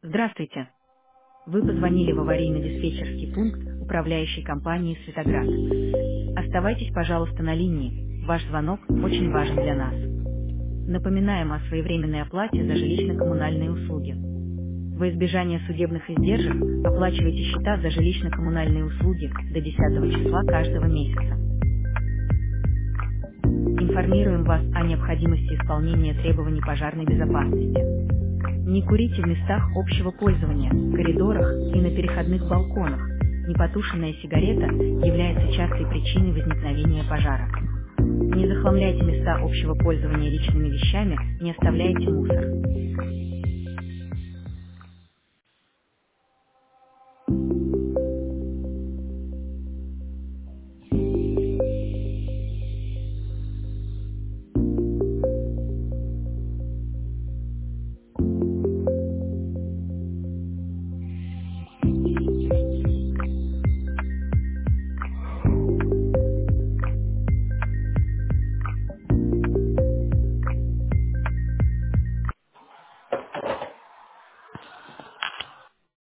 Здравствуйте. Вы позвонили в аварийно-диспетчерский пункт управляющей компании «Светоград». Оставайтесь, пожалуйста, на линии. Ваш звонок очень важен для нас. Напоминаем о своевременной оплате за жилищно-коммунальные услуги. Во избежание судебных издержек оплачивайте счета за жилищно-коммунальные услуги до 10 числа каждого месяца. Информируем вас о необходимости исполнения требований пожарной безопасности. Не курите в местах общего пользования, коридорах и на переходных балконах. Непотушенная сигарета является частой причиной возникновения пожара. Не захламляйте места общего пользования личными вещами, не оставляйте мусор.